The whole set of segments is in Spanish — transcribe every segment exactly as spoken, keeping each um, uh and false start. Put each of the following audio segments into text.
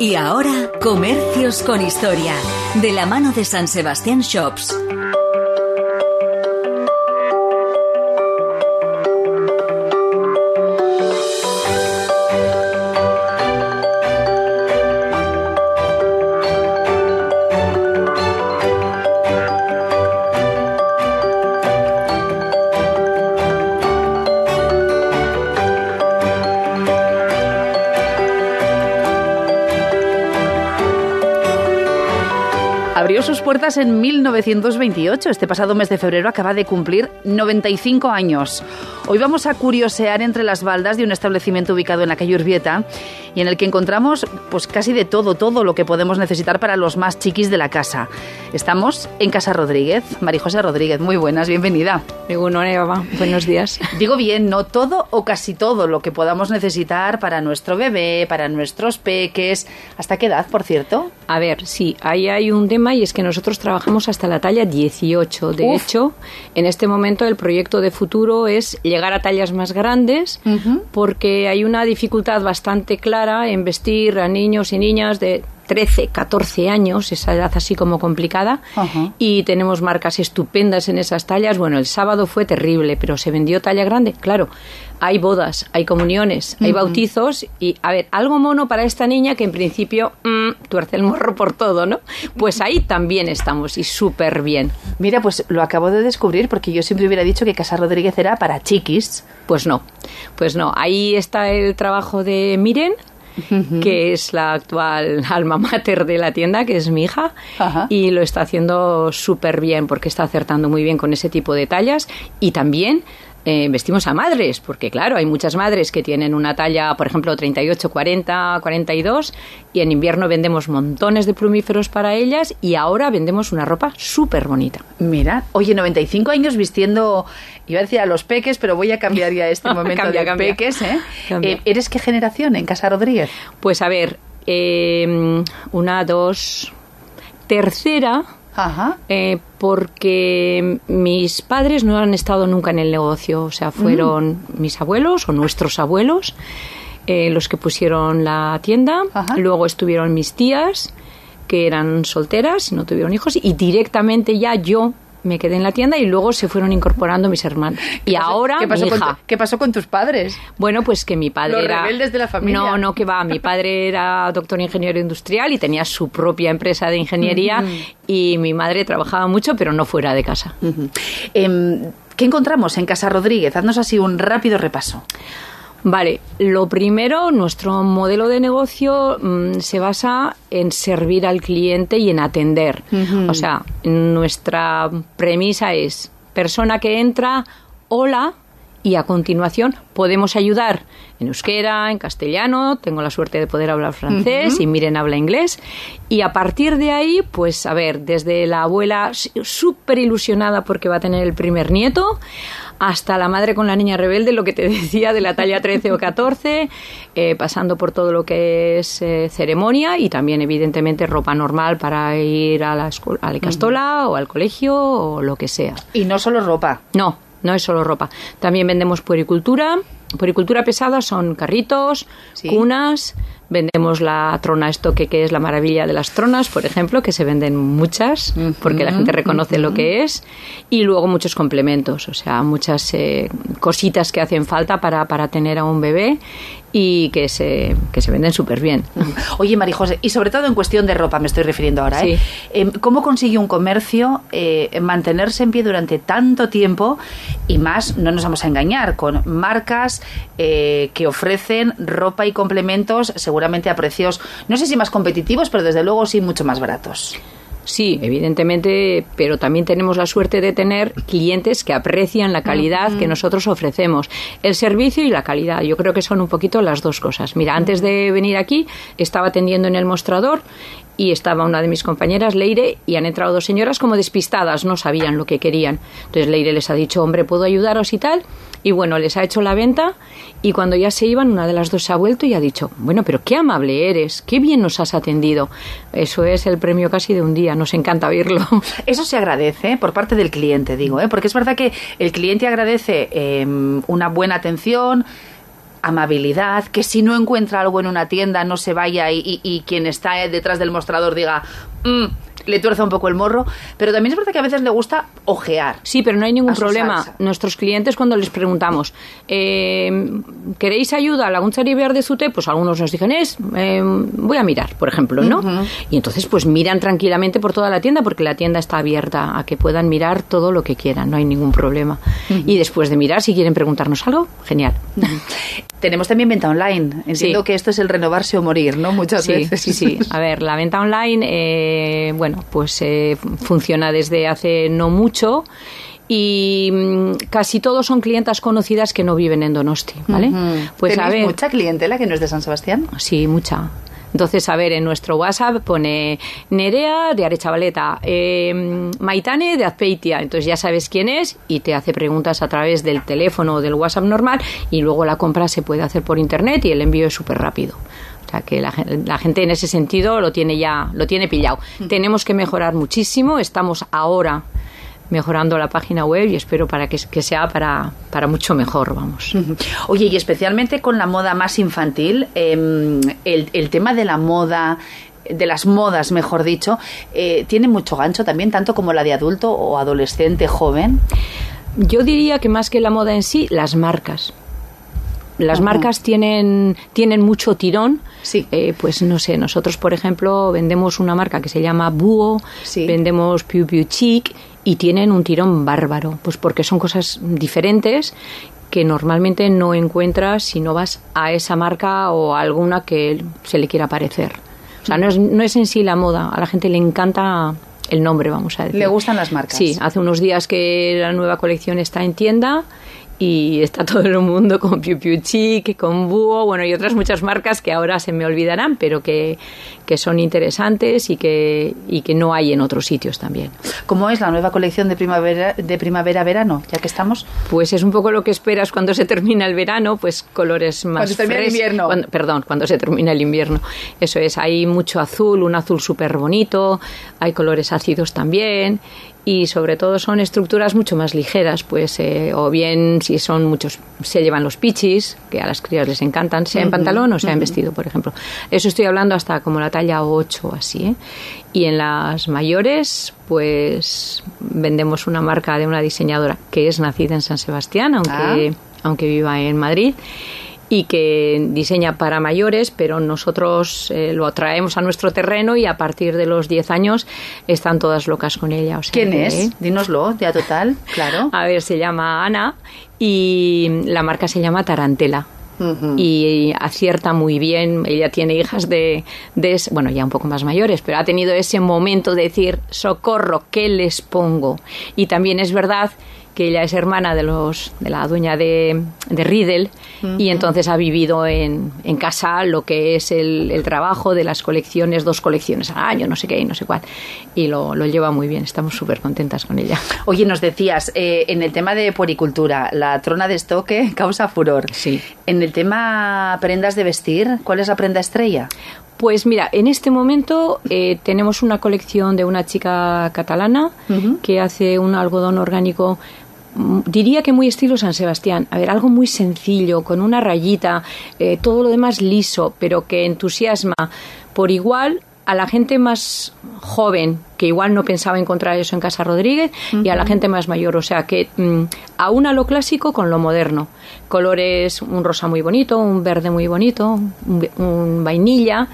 Y ahora, Comercios con Historia, de la mano de San Sebastián Shops. Abrió sus puertas en mil novecientos veintiocho. Este pasado mes de febrero acaba de cumplir noventa y cinco años. Hoy vamos a curiosear entre las baldas de un establecimiento ubicado en la calle Urbieta y en el que encontramos pues casi de todo, todo lo que podemos necesitar para los más chiquis de la casa. Estamos en Casa Rodríguez. María José Rodríguez, muy buenas, bienvenida. Bueno, Eva, buenos días. Digo bien, no todo o casi todo lo que podamos necesitar para nuestro bebé, para nuestros peques. ¿Hasta qué edad, por cierto? A ver, sí, ahí hay un tema y es que nosotros trabajamos hasta la talla dieciocho. De Uf. hecho, en este momento el proyecto de futuro es llegar a tallas más grandes, uh-huh. porque hay una dificultad bastante clara en vestir a niños y niñas de trece, catorce años, esa edad así como complicada, uh-huh. y tenemos marcas estupendas en esas tallas. Bueno, el sábado fue terrible, pero se vendió talla grande. Claro, hay bodas, hay comuniones, uh-huh. hay bautizos y, a ver, algo mono para esta niña que en principio mmm, tuerce el morro por todo, ¿no? Pues ahí también estamos y súper bien. Mira, pues lo acabo de descubrir porque yo siempre hubiera dicho que Casa Rodríguez era para chiquis. Pues no, pues no. Ahí está el trabajo de Miren, Uh-huh. que es la actual alma mater de la tienda, que es mi hija, uh-huh. y lo está haciendo súper bien porque está acertando muy bien con ese tipo de tallas. Y también eh, vestimos a madres, porque claro, hay muchas madres que tienen una talla, por ejemplo, treinta y ocho, cuarenta, cuarenta y dos, y en invierno vendemos montones de plumíferos para ellas y ahora vendemos una ropa súper bonita. Mira, oye, noventa y cinco años vistiendo, iba a decir a los peques, pero voy a cambiar ya este momento cambia, de cambia. peques, ¿eh? eh ¿Eres qué generación en Casa Rodríguez? Pues a ver, eh, una, dos, tercera... Ajá. Eh, porque mis padres no han estado nunca en el negocio, o sea, fueron mm. mis abuelos o nuestros abuelos eh, los que pusieron la tienda. Ajá. Luego estuvieron mis tías, que eran solteras, no tuvieron hijos, y directamente ya yo me quedé en la tienda y luego se fueron incorporando mis hermanos. Y pasó, ahora ¿qué pasó mi hija. Con tu, ¿Qué pasó con tus padres? Bueno, pues que mi padre Los era... Los rebeldes de la familia. No, no, que va. Mi padre era doctor ingeniero industrial y tenía su propia empresa de ingeniería uh-huh. y mi madre trabajaba mucho, pero no fuera de casa. Uh-huh. Eh, ¿Qué encontramos en Casa Rodríguez? Haznos así un rápido repaso. Vale, lo primero, nuestro modelo de negocio mmm, se basa en servir al cliente y en atender. Uh-huh. O sea, nuestra premisa es persona que entra, hola, y a continuación podemos ayudar en euskera, en castellano, tengo la suerte de poder hablar francés, uh-huh. y Miren habla inglés, y a partir de ahí, pues a ver, desde la abuela súper ilusionada porque va a tener el primer nieto, hasta la madre con la niña rebelde, lo que te decía de la talla trece o catorce, eh, pasando por todo lo que es eh, ceremonia y también evidentemente ropa normal para ir a la, escu- a la Icastola uh-huh. o al colegio o lo que sea. Y no solo ropa. No, no es solo ropa. También vendemos puericultura. Puericultura pesada son carritos, ¿sí? cunas. Vendemos la trona estoque, que es la maravilla de las tronas, por ejemplo, que se venden muchas, uh-huh, porque la gente reconoce uh-huh. lo que es. Y luego muchos complementos, o sea, muchas eh, cositas que hacen falta para, para tener a un bebé y que se, que se venden súper bien. Oye, María José, y sobre todo en cuestión de ropa me estoy refiriendo ahora, ¿eh? Sí. Eh, ¿Cómo consigue un comercio eh, mantenerse en pie durante tanto tiempo? Y más, no nos vamos a engañar, con marcas eh, que ofrecen ropa y complementos seguramente a precios, no sé si más competitivos, pero desde luego sí mucho más baratos. Sí, evidentemente, pero también tenemos la suerte de tener clientes que aprecian la calidad uh-huh. que nosotros ofrecemos. El servicio y la calidad, yo creo que son un poquito las dos cosas. Mira, uh-huh. antes de venir aquí, estaba atendiendo en el mostrador y estaba una de mis compañeras, Leire, y han entrado dos señoras como despistadas, no sabían lo que querían. Entonces Leire les ha dicho, hombre, ¿puedo ayudaros y tal? Y bueno, les ha hecho la venta y cuando ya se iban, una de las dos se ha vuelto y ha dicho, bueno, pero qué amable eres, qué bien nos has atendido. Eso es el premio casi de un día, nos encanta oírlo. Eso se agradece por parte del cliente, digo, ¿eh? Porque es verdad que el cliente agradece eh, una buena atención, amabilidad, que si no encuentra algo en una tienda no se vaya y, y, y quien está detrás del mostrador diga... Mm, le tuerza un poco el morro, pero también es verdad que a veces le gusta ojear. Sí, pero no hay ningún problema. Salsa. Nuestros clientes, cuando les preguntamos, eh, ¿queréis ayuda? ¿Laguntzari behar dezute? Pues algunos nos dicen, es, eh, voy a mirar, por ejemplo, ¿no? Uh-huh. Y entonces pues miran tranquilamente por toda la tienda, porque la tienda está abierta a que puedan mirar todo lo que quieran, no hay ningún problema. Uh-huh. Y después de mirar, si quieren preguntarnos algo, genial. Uh-huh. Tenemos también venta online. Entiendo sí. que esto es el renovarse o morir, ¿no? Muchas sí, veces. Sí, sí. A ver, la venta online, eh, bueno, pues eh, funciona desde hace no mucho y mmm, casi todos son clientas conocidas que no viven en Donosti, ¿vale? Uh-huh. Pues a ver, mucha clientela que no es de San Sebastián. Sí, mucha. Entonces, a ver, en nuestro WhatsApp pone Nerea de Arechavaleta, eh, Maitane de Azpeitia. Entonces ya sabes quién es y te hace preguntas a través del teléfono o del WhatsApp normal y luego la compra se puede hacer por internet y el envío es súper rápido. O sea que la, la gente en ese sentido lo tiene ya, lo tiene pillado. Mm. Tenemos que mejorar muchísimo. Estamos ahora mejorando la página web y espero para que, que sea para, para mucho mejor, vamos. Oye, y especialmente con la moda más infantil, eh, el, el tema de la moda, de las modas, mejor dicho, eh, tiene mucho gancho también, tanto como la de adulto o adolescente, joven. Yo diría que más que la moda en sí, las marcas. Las uh-huh. marcas tienen, tienen mucho tirón. Sí. Eh, pues no sé, nosotros, por ejemplo, vendemos una marca que se llama Búho, sí. vendemos Piu Piu Chic y tienen un tirón bárbaro, pues porque son cosas diferentes que normalmente no encuentras si no vas a esa marca o a alguna que se le quiera parecer. O sea, no es, no es en sí la moda, a la gente le encanta el nombre, vamos a decir. Le gustan las marcas. Sí, hace unos días que la nueva colección está en tienda y está todo el mundo con Piu Piu Chic, con Búho, bueno, y otras muchas marcas que ahora se me olvidarán, pero que, que son interesantes y que, y que no hay en otros sitios también. ¿Cómo es la nueva colección de primavera de primavera-verano, ya que estamos? Pues es un poco lo que esperas cuando se termina el verano, pues colores más Cuando se termina fres- el invierno. Cuando, perdón, cuando se termina el invierno. Eso es, hay mucho azul, un azul súper bonito, hay colores ácidos también y sobre todo son estructuras mucho más ligeras, pues eh, o bien si son muchos, se llevan los pichis, que a las crías les encantan, sea en uh-huh, pantalón o sea uh-huh. en vestido, por ejemplo. Eso estoy hablando hasta como la talla ocho o así, ¿eh? Y en las mayores, pues vendemos una marca de una diseñadora que es nacida en San Sebastián, aunque, ah. aunque viva en Madrid, y que diseña para mayores, pero nosotros eh, lo traemos a nuestro terreno y a partir de los diez años están todas locas con ella. O sea, ¿quién que, es? ¿eh? Dínoslo, ya total, claro. A ver, se llama Ana y la marca se llama Tarantela. Uh-huh. Y acierta muy bien. Ella tiene hijas de, de, bueno, ya un poco más mayores, pero ha tenido ese momento de decir, socorro, ¿qué les pongo? Y también es verdad que ella es hermana de los de la dueña de, de Riedel uh-huh. y entonces ha vivido en, en casa lo que es el, el trabajo de las colecciones, dos colecciones al año, no sé qué y no sé cuál, y lo, lo lleva muy bien, estamos súper contentas con ella. Oye, nos decías, eh, en el tema de puericultura, la trona de estoque causa furor. Sí. En el tema prendas de vestir, ¿cuál es la prenda estrella? Pues mira, en este momento eh, tenemos una colección de una chica catalana uh-huh. que hace un algodón orgánico, diría que muy estilo San Sebastián. A ver, algo muy sencillo, con una rayita, eh, todo lo demás liso, pero que entusiasma por igual a la gente más joven, que igual no pensaba encontrar eso en Casa Rodríguez, uh-huh. y a la gente más mayor. O sea, que mm, aúna lo clásico con lo moderno. Colores, un rosa muy bonito, un verde muy bonito, un, un vainilla.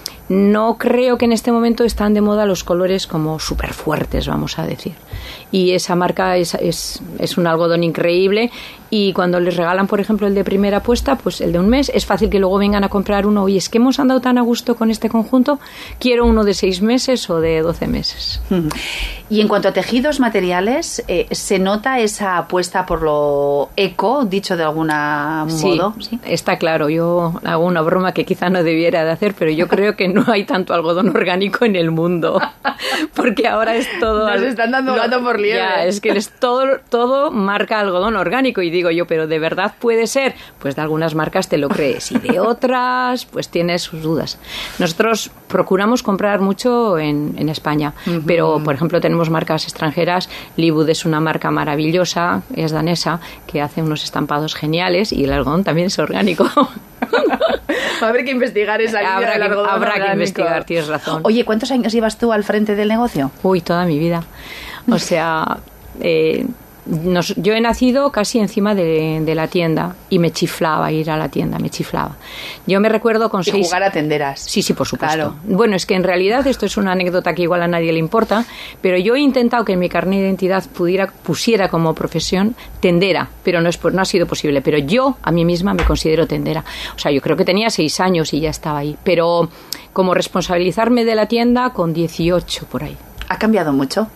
No creo que en este momento están de moda los colores como súper fuertes, vamos a decir. Y esa marca es, es, es un algodón increíble y cuando les regalan, por ejemplo, el de primera puesta, pues el de un mes, es fácil que luego vengan a comprar uno. Oye, es que hemos andado tan a gusto con este conjunto, quiero uno de seis meses o de doce meses. Y en cuanto a tejidos materiales, eh, ¿se nota esa apuesta por lo eco, dicho de algún modo? Sí, ¿sí? Está claro. Yo hago una broma que quizá no debiera de hacer, pero yo creo que no hay tanto algodón orgánico en el mundo, porque ahora es todo... Nos están dando gato por liebre. Ya, es que es todo, todo marca algodón orgánico y digo, digo yo, pero ¿de verdad puede ser? Pues de algunas marcas te lo crees y de otras pues tienes sus dudas. Nosotros procuramos comprar mucho en, en España, uh-huh. pero por ejemplo tenemos marcas extranjeras. Liebud es una marca maravillosa, es danesa, que hace unos estampados geniales y el algodón también es orgánico. Habrá que investigar esa línea habrá del que, algodón habrá orgánico. que investigar, tienes razón. Oye, ¿cuántos años llevas tú al frente del negocio? Uy, toda mi vida. O sea, eh, nos, yo he nacido casi encima de, de la tienda y me chiflaba ir a la tienda, me chiflaba. Yo me recuerdo con y seis... jugar a tenderas. Sí, sí, por supuesto. Claro. Bueno, es que en realidad esto es una anécdota que igual a nadie le importa, pero yo he intentado que en mi carnet de identidad pudiera, pusiera como profesión tendera, pero no, es, no ha sido posible. Pero yo a mí misma me considero tendera. O sea, yo creo que tenía seis años y ya estaba ahí. Pero como responsabilizarme de la tienda con dieciocho por ahí. ¿Ha cambiado mucho?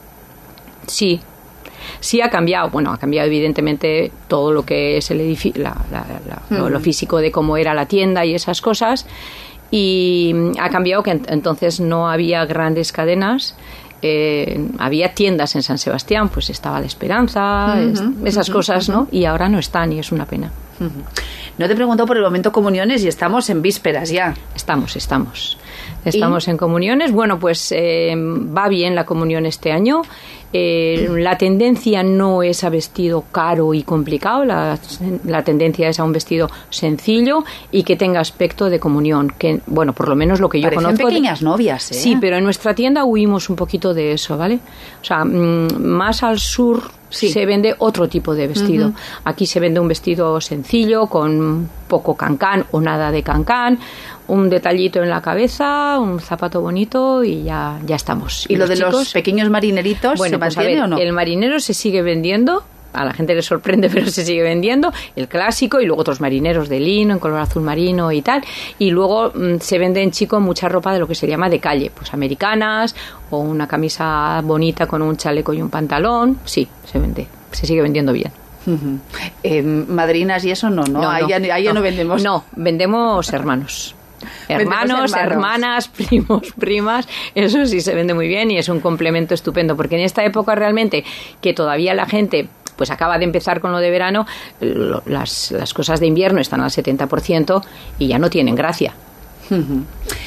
Sí. Sí ha cambiado, bueno, ha cambiado evidentemente todo lo que es el edificio, la, la, la, mm. lo físico de cómo era la tienda y esas cosas, y ha cambiado que entonces no había grandes cadenas, eh, había tiendas en San Sebastián, pues estaba La Esperanza, uh-huh, es, esas uh-huh, cosas, ¿no? Uh-huh. Y ahora no están y es una pena. Uh-huh. No te he preguntado por el momento comuniones y estamos en vísperas ya. Estamos, estamos. Estamos ¿Y? en comuniones. Bueno, pues eh, va bien la comunión este año. Eh, la tendencia no es a vestido caro y complicado, la, la tendencia es a un vestido sencillo y que tenga aspecto de comunión, que bueno, por lo menos lo que yo Parecen conozco. Pequeñas novias, ¿eh? Sí, pero en nuestra tienda huimos un poquito de eso, ¿vale? O sea, mmm, más al sur sí. se vende otro tipo de vestido. Uh-huh. Aquí se vende un vestido sencillo con poco cancán o nada de cancán, un detallito en la cabeza, un zapato bonito y ya, ya estamos. ¿Y, y lo de chicos, los pequeños marineritos bueno, se pues mantiene a ver, o no? El marinero se sigue vendiendo, a la gente le sorprende, pero se sigue vendiendo, el clásico y luego otros marineros de lino, en color azul marino y tal. Y luego mmm, se vende en chico mucha ropa de lo que se llama de calle, pues americanas o una camisa bonita con un chaleco y un pantalón. Sí, se vende, se sigue vendiendo bien. Uh-huh. Eh, madrinas y eso no, ¿no? no, ahí, no, ya, ahí ya no, no vendemos. No, vendemos hermanos. Hermanos, hermanos, hermanas, primos, primas, eso sí se vende muy bien y es un complemento estupendo, porque en esta época realmente que todavía la gente pues acaba de empezar con lo de verano, lo, las, las cosas de invierno están al setenta por ciento y ya no tienen gracia. Uh-huh.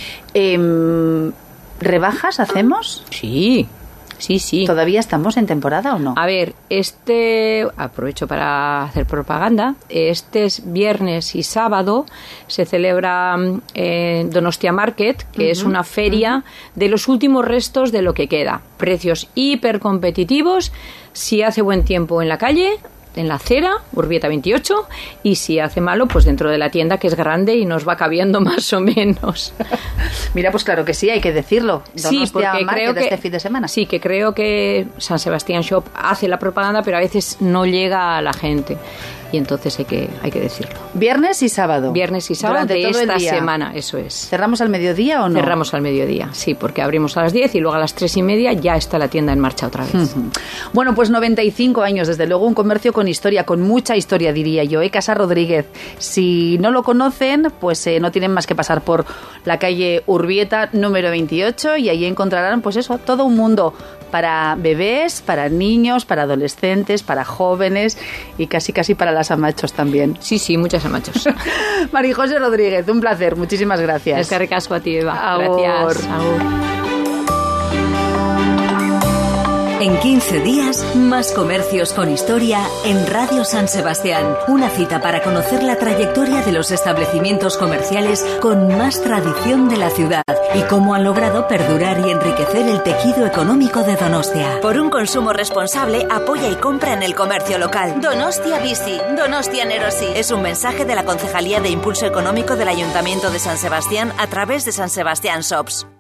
eh, ¿Rebajas hacemos? Sí. Sí, sí. ¿Todavía estamos en temporada o no? A ver, este, aprovecho para hacer propaganda, este viernes y sábado se celebra eh, Donostia Market, que uh-huh, es una feria uh-huh. de los últimos restos de lo que queda. Precios hiper competitivos, si hace buen tiempo en la calle, en la acera, Urbieta veintiocho, y si hace malo, pues dentro de la tienda, que es grande y nos va cabiendo más o menos. Mira, pues claro que sí, hay que decirlo. Donostia sí, porque creo que este fin de semana. Sí, que creo que San Sebastián Shop hace la propaganda, pero a veces no llega a la gente. Y entonces hay que, hay que decirlo. Viernes y sábado. Viernes y sábado Durante de todo esta el día. semana, eso es. ¿Cerramos al mediodía o no? Cerramos al mediodía, sí, porque abrimos a las diez y luego a las tres y media ya está la tienda en marcha otra vez. Uh-huh. Bueno, pues noventa y cinco años, desde luego, un comercio con historia, con mucha historia, diría yo, ¿eh? Casa Rodríguez. Si no lo conocen, pues eh, no tienen más que pasar por la calle Urbieta número veintiocho y ahí encontrarán, pues eso, todo un mundo para bebés, para niños, para adolescentes, para jóvenes y casi casi para las amachos también. Sí, sí, muchas amachos. María José Rodríguez, un placer, muchísimas gracias. Es que recasco a ti, Eva. Agur. Gracias. Agur. En quince días, más comercios con historia en Radio San Sebastián. Una cita para conocer la trayectoria de los establecimientos comerciales con más tradición de la ciudad y cómo han logrado perdurar y enriquecer el tejido económico de Donostia. Por un consumo responsable, apoya y compra en el comercio local. Donostia Bici, Donostia Nerosi. Es un mensaje de la Concejalía de Impulso Económico del Ayuntamiento de San Sebastián a través de San Sebastián Shops.